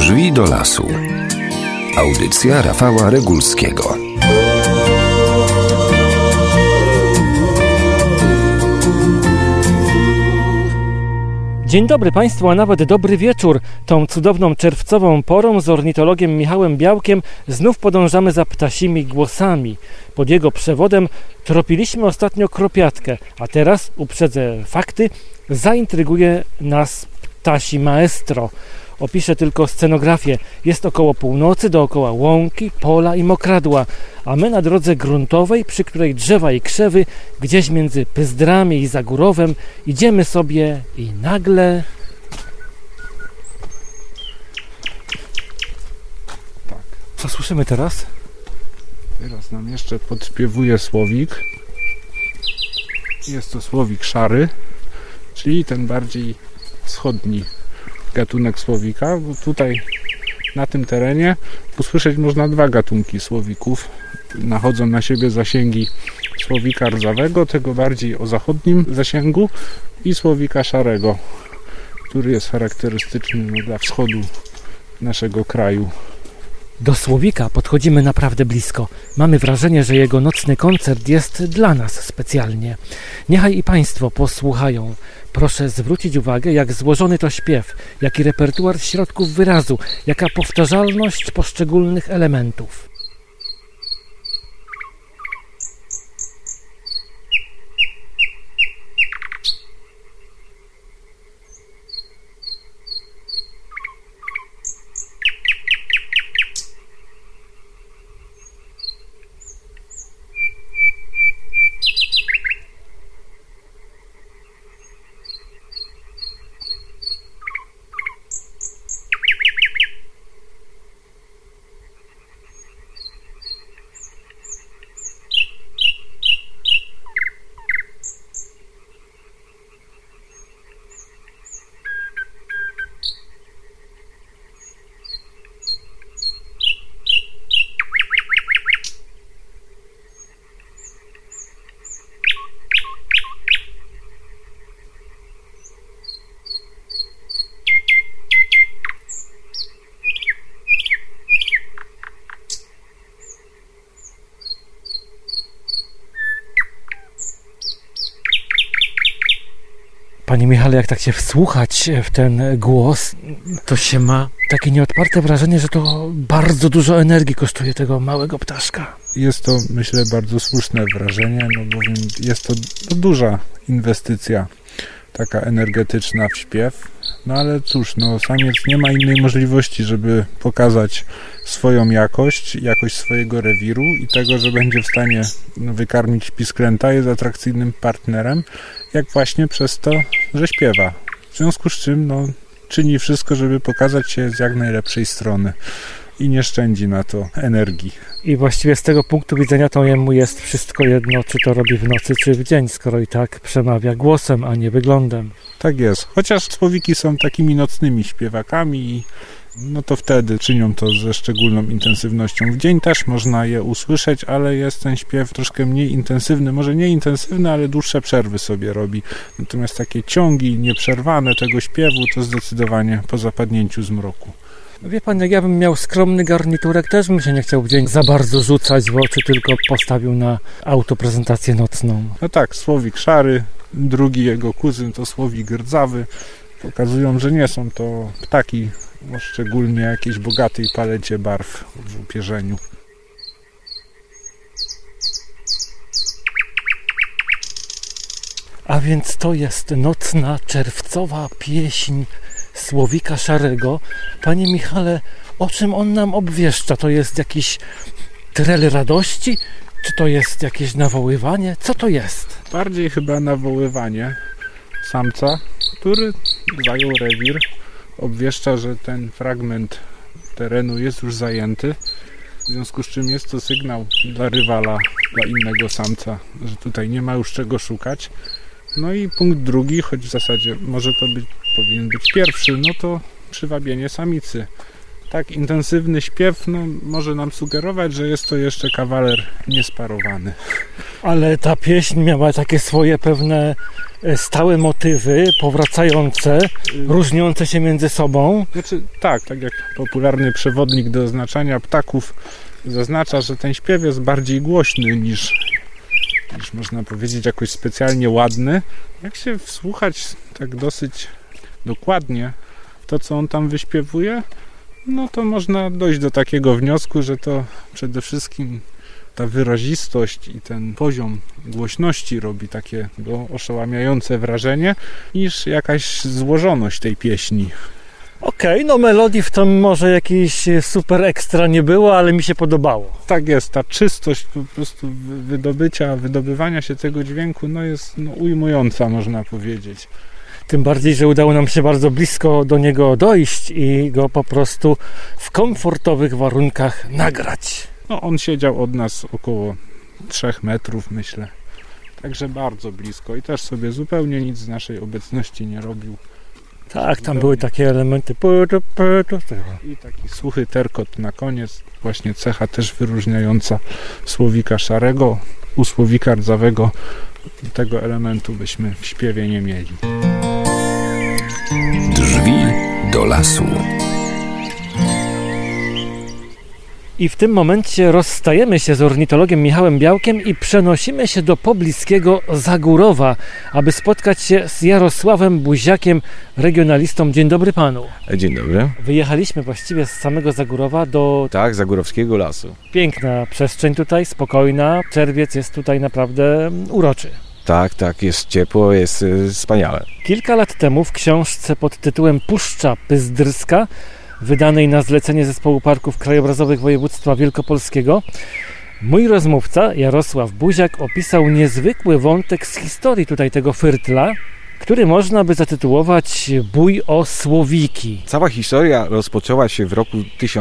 Drzwi do lasu. Audycja Rafała Regulskiego. Dzień dobry Państwu, a nawet dobry wieczór. Tą cudowną czerwcową porą z ornitologiem Michałem Białkiem znów podążamy za ptasimi głosami. Pod jego przewodem tropiliśmy ostatnio kropiatkę, a teraz, uprzedzę fakty, zaintryguje nas ptasi maestro. Opiszę tylko scenografię. Jest około północy, dookoła łąki, pola i mokradła, a my na drodze gruntowej, przy której drzewa i krzewy, gdzieś między Pyzdrami i Zagórowem, idziemy sobie i nagle... Tak. Co słyszymy teraz? Teraz nam jeszcze podśpiewuje słowik. Jest to słowik szary, czyli ten bardziej wschodni gatunek słowika, bo tutaj na tym terenie usłyszeć można dwa gatunki słowików. Nachodzą na siebie zasięgi słowika rdzawego, tego bardziej o zachodnim zasięgu, i słowika szarego, który jest charakterystyczny dla wschodu naszego kraju. Do słowika podchodzimy naprawdę blisko. Mamy wrażenie, że jego nocny koncert jest dla nas specjalnie. Niechaj i Państwo posłuchają. Proszę zwrócić uwagę, jak złożony to śpiew, jaki repertuar środków wyrazu, jaka powtarzalność poszczególnych elementów. Panie Michale, jak tak się wsłuchać w ten głos, to się ma takie nieodparte wrażenie, że to bardzo dużo energii kosztuje tego małego ptaszka. Jest to, myślę, bardzo słuszne wrażenie, no bowiem jest to duża inwestycja, taka energetyczna w śpiew. No ale cóż, samiec nie ma innej możliwości, żeby pokazać swoją jakość swojego rewiru i tego, że będzie w stanie wykarmić pisklęta, jest atrakcyjnym partnerem, jak właśnie przez to, że śpiewa. W związku z czym czyni wszystko, żeby pokazać się z jak najlepszej strony i nie szczędzi na to energii. I właściwie z tego punktu widzenia to jemu jest wszystko jedno, czy to robi w nocy, czy w dzień, skoro i tak przemawia głosem, a nie wyglądem. Tak jest. Chociaż słowiki są takimi nocnymi śpiewakami i to wtedy czynią to ze szczególną intensywnością. W dzień też można je usłyszeć, ale jest ten śpiew troszkę mniej intensywny. Może nie intensywny, ale dłuższe przerwy sobie robi. Natomiast takie ciągi nieprzerwane tego śpiewu to zdecydowanie po zapadnięciu zmroku. Wie pan, jak ja bym miał skromny garniturek, też bym się nie chciał w dzień za bardzo rzucać w oczy, tylko postawił na autoprezentację nocną. No tak, słowik szary, drugi jego kuzyn to słowik rdzawy. Pokazują, że nie są to ptaki o szczególnie jakiejś bogatej palecie barw w upierzeniu. A więc to jest nocna, czerwcowa pieśń słowika szarego. Panie Michale, o czym on nam obwieszcza? To jest jakiś trel radości? Czy to jest jakieś nawoływanie? Co to jest? Bardziej chyba nawoływanie samca, który zajął rewir. Obwieszcza, że ten fragment terenu jest już zajęty, w związku z czym jest to sygnał dla rywala, dla innego samca, że tutaj nie ma już czego szukać. No i punkt drugi, choć w zasadzie może to powinien być pierwszy, to przywabienie samicy. Tak intensywny śpiew może nam sugerować, że jest to jeszcze kawaler niesparowany. Ale ta pieśń miała takie swoje pewne stałe motywy, powracające, różniące się między sobą. Znaczy, tak jak popularny przewodnik do oznaczania ptaków zaznacza, że ten śpiew jest bardziej głośny niż można powiedzieć jakoś specjalnie ładny. Jak się wsłuchać tak dosyć dokładnie w to, co on tam wyśpiewuje, no to można dojść do takiego wniosku, że to przede wszystkim ta wyrazistość i ten poziom głośności robi takie oszałamiające wrażenie, niż jakaś złożoność tej pieśni. Okej, no melodii w tym może jakiejś super ekstra nie było, ale mi się podobało. Tak jest, ta czystość po prostu wydobywania się tego dźwięku jest ujmująca, można powiedzieć. Tym bardziej, że udało nam się bardzo blisko do niego dojść i go po prostu w komfortowych warunkach nagrać. On siedział od nas około 3 metrów, myślę. Także bardzo blisko i też sobie zupełnie nic z naszej obecności nie robił. Tak, tam były takie elementy. I taki suchy terkot na koniec. Właśnie cecha też wyróżniająca słowika szarego. U słowika rdzawego tego elementu byśmy w śpiewie nie mieli. Drzwi do lasu. I w tym momencie rozstajemy się z ornitologiem Michałem Białkiem i przenosimy się do pobliskiego Zagórowa, aby spotkać się z Jarosławem Buziakiem, regionalistą. Dzień dobry panu. Dzień dobry. Wyjechaliśmy właściwie z samego Zagórowa do... Tak, Zagórowskiego Lasu. Piękna przestrzeń tutaj, spokojna. Czerwiec jest tutaj naprawdę uroczy. Tak, jest ciepło, jest wspaniale. Kilka lat temu w książce pod tytułem Puszcza Pyzdrska, wydanej na zlecenie Zespołu Parków Krajobrazowych Województwa Wielkopolskiego, mój rozmówca Jarosław Buziak opisał niezwykły wątek z historii tutaj tego Fyrtla, który można by zatytułować Bój o słowiki. Cała historia rozpoczęła się w roku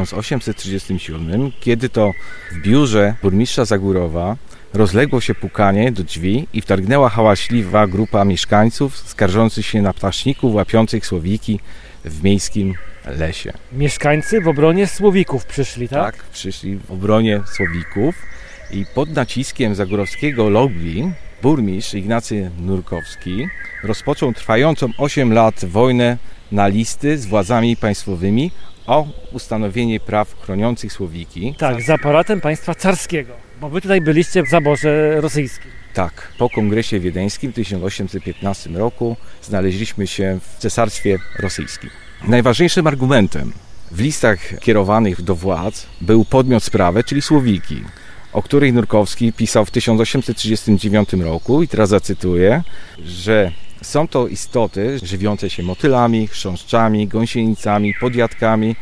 1837, kiedy to w biurze burmistrza Zagórowa rozległo się pukanie do drzwi i wtargnęła hałaśliwa grupa mieszkańców skarżących się na ptaszników łapiących słowiki w miejskim lesie. Mieszkańcy w obronie słowików przyszli, tak? Tak, przyszli w obronie słowików i pod naciskiem zagórowskiego lobby burmistrz Ignacy Nurkowski rozpoczął trwającą 8 lat wojnę na listy z władzami państwowymi o ustanowienie praw chroniących słowiki. Tak, z aparatem państwa carskiego, bo wy tutaj byliście w zaborze rosyjskim. Tak, po kongresie wiedeńskim w 1815 roku znaleźliśmy się w Cesarstwie Rosyjskim. Najważniejszym argumentem w listach kierowanych do władz był podmiot sprawy, czyli słowiki, o której Nurkowski pisał w 1839 roku i teraz zacytuję, że są to istoty żywiące się motylami, chrząszczami, gąsienicami, podjadkami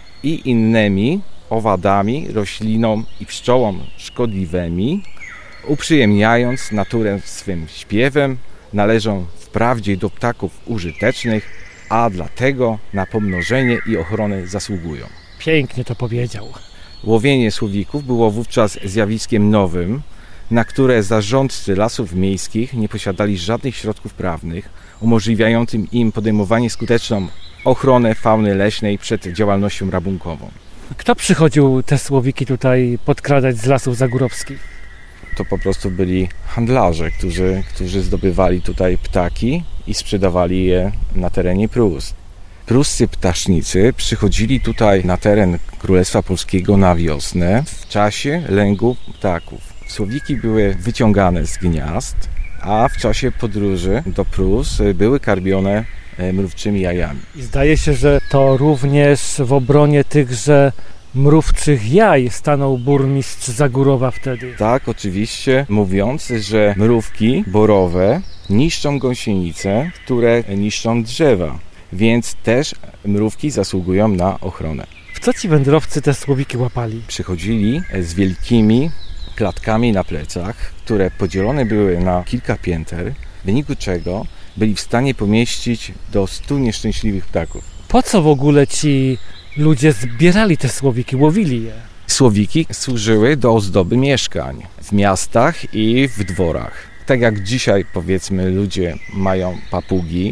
i innymi owadami, roślinom i pszczołom szkodliwymi, uprzyjemniając naturę swym śpiewem, należą wprawdzie do ptaków użytecznych, a dlatego na pomnożenie i ochronę zasługują. Pięknie to powiedział. Łowienie słowików było wówczas zjawiskiem nowym, na które zarządcy lasów miejskich nie posiadali żadnych środków prawnych umożliwiającym im podejmowanie skuteczną ochronę fauny leśnej przed działalnością rabunkową. Kto przychodził te słowiki tutaj podkradać z lasów zagórowskich? To po prostu byli handlarze, którzy zdobywali tutaj ptaki i sprzedawali je na terenie Prus. Pruscy ptasznicy przychodzili tutaj na teren Królestwa Polskiego na wiosnę w czasie lęgu ptaków. Słowiki były wyciągane z gniazd, a w czasie podróży do Prus były karmione mrówczymi jajami. I zdaje się, że to również w obronie tychże mrówczych jaj stanął burmistrz Zagórowa wtedy. Tak, oczywiście, mówiąc, że mrówki borowe niszczą gąsienice, które niszczą drzewa, więc też mrówki zasługują na ochronę. W co ci wędrowcy te słowiki łapali? Przychodzili z wielkimi klatkami na plecach, które podzielone były na kilka pięter, w wyniku czego byli w stanie pomieścić do 100 nieszczęśliwych ptaków. Po co w ogóle ci ludzie zbierali te słowiki, łowili je? Słowiki służyły do ozdoby mieszkań w miastach i w dworach. Tak jak dzisiaj, powiedzmy, ludzie mają papugi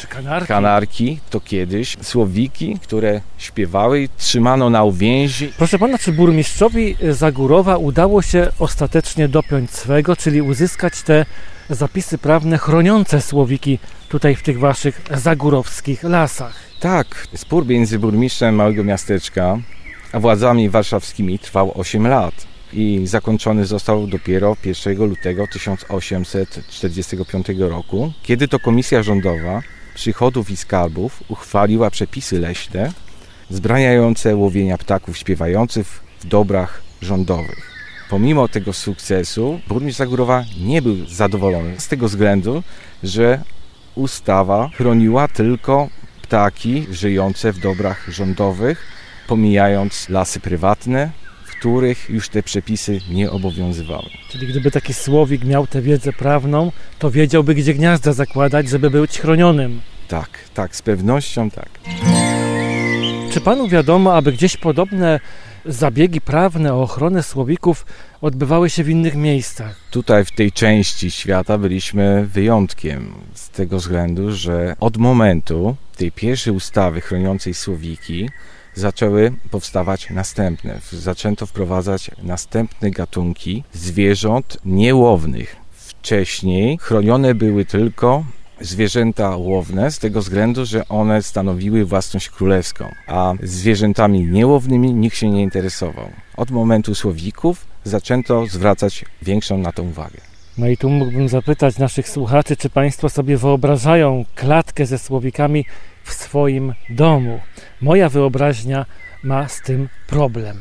Czy kanarki? Kanarki to kiedyś słowiki, które śpiewały i trzymano na uwięzi. Proszę pana, czy burmistrzowi Zagórowa udało się ostatecznie dopiąć swego, czyli uzyskać te zapisy prawne chroniące słowiki tutaj w tych waszych zagórowskich lasach? Tak, spór między burmistrzem małego miasteczka a władzami warszawskimi trwał 8 lat i zakończony został dopiero 1 lutego 1845 roku, kiedy to Komisja Rządowa Przychodów i Skarbów uchwaliła przepisy leśne zbraniające łowienia ptaków śpiewających w dobrach rządowych. Pomimo tego sukcesu burmistrz Zagórowa nie był zadowolony z tego względu, że ustawa chroniła tylko ptaki żyjące w dobrach rządowych, pomijając lasy prywatne, w których już te przepisy nie obowiązywały. Czyli gdyby taki słowik miał tę wiedzę prawną, to wiedziałby, gdzie gniazda zakładać, żeby być chronionym. Tak, z pewnością tak. Czy panu wiadomo, aby gdzieś podobne zabiegi prawne o ochronę słowików odbywały się w innych miejscach? Tutaj w tej części świata byliśmy wyjątkiem z tego względu, że od momentu tej pierwszej ustawy chroniącej słowiki zaczęły powstawać następne. Zaczęto wprowadzać następne gatunki zwierząt niełownych. Wcześniej chronione były tylko zwierzęta łowne z tego względu, że one stanowiły własność królewską, a zwierzętami niełownymi nikt się nie interesował. Od momentu słowików zaczęto zwracać większą na to uwagę. No i tu mógłbym zapytać naszych słuchaczy, czy państwo sobie wyobrażają klatkę ze słowikami w swoim domu. Moja wyobraźnia ma z tym problem.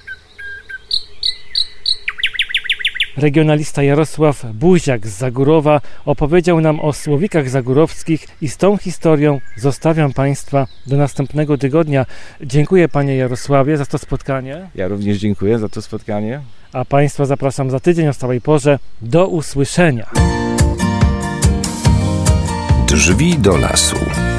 Regionalista Jarosław Buziak z Zagórowa opowiedział nam o słowikach zagórowskich i z tą historią zostawiam państwa do następnego tygodnia. Dziękuję panie Jarosławie za to spotkanie. Ja również dziękuję za to spotkanie. A państwa zapraszam za tydzień o stałej porze. Do usłyszenia. Drzwi do lasu.